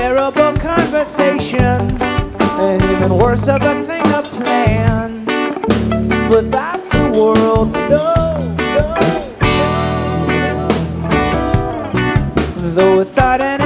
terrible conversation, and even worse of a thing to plan. But that's the world, no, no, no. Though without an